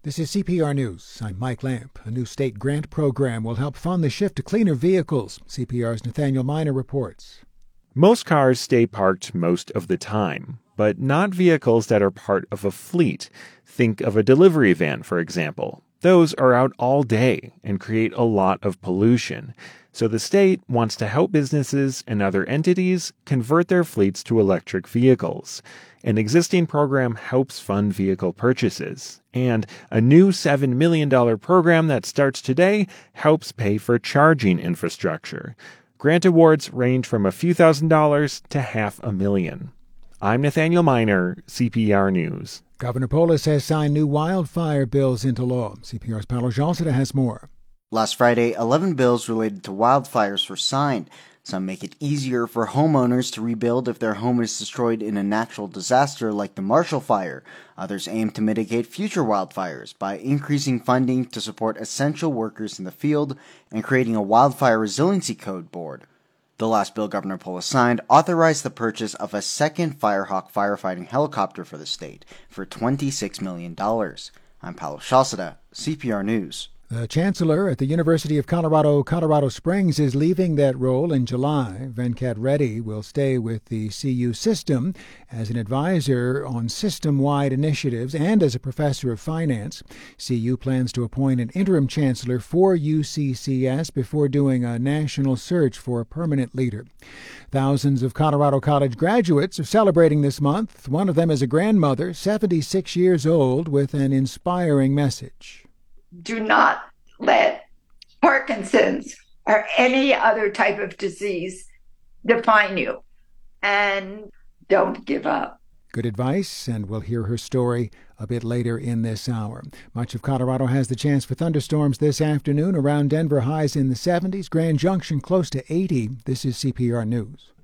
This is CPR News. I'm Mike Lamp. A new state grant program will help fund the shift to cleaner vehicles. CPR's Nathaniel Miner reports. Most cars stay parked most of the time, but not vehicles that are part of a fleet. Think of a delivery van, for example. Those are out all day and create a lot of pollution. So the state wants to help businesses and other entities convert their fleets to electric vehicles. An existing program helps fund vehicle purchases, and a new $7 million program that starts today helps pay for charging infrastructure. Grant awards range from a few $1,000s to $500,000. I'm Nathaniel Miner, CPR News. Governor Polis has signed new wildfire bills into law. CPR's Paolo Jalsada has more. Last Friday, 11 bills related to wildfires were signed. Some make it easier for homeowners to rebuild if their home is destroyed in a natural disaster like the Marshall Fire. Others aim to mitigate future wildfires by increasing funding to support essential workers in the field and creating a wildfire resiliency code board. The last bill Governor Polis signed authorized the purchase of a second Firehawk firefighting helicopter for the state for $26 million. I'm Paolo Jalsada, CPR News. The chancellor at the University of Colorado Springs is leaving that role in July. Venkat Reddy will stay with the CU system as an advisor on system-wide initiatives and as a professor of finance. CU plans to appoint an interim chancellor for UCCS before doing a national search for a permanent leader. Thousands of Colorado College graduates are celebrating this month. One of them is a grandmother, 76 years old, with an inspiring message. Do not let Parkinson's or any other type of disease define you. And don't give up. Good advice, and we'll hear her story a bit later in this hour. Much of Colorado has the chance for thunderstorms this afternoon. Around Denver, highs in the 70s. Grand Junction close to 80. This is CPR News.